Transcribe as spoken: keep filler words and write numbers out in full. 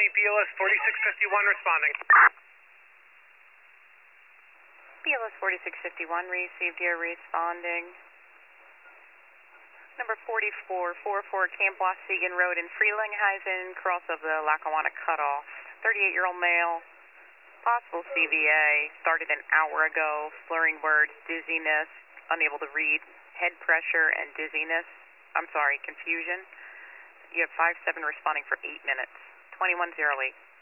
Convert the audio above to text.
County, B L S forty-six fifty-one responding. B L S forty-six fifty-one received here, responding. Number forty-four forty-four Camp Wausegan Road in Frelinghuysen, cross of the Lackawanna Cutoff. thirty-eight-year-old male, possible C V A, started an hour ago, slurring words, dizziness, unable to read, head pressure, and dizziness. I'm sorry, confusion. You have five seven responding for eight minutes. twenty-one zero eight.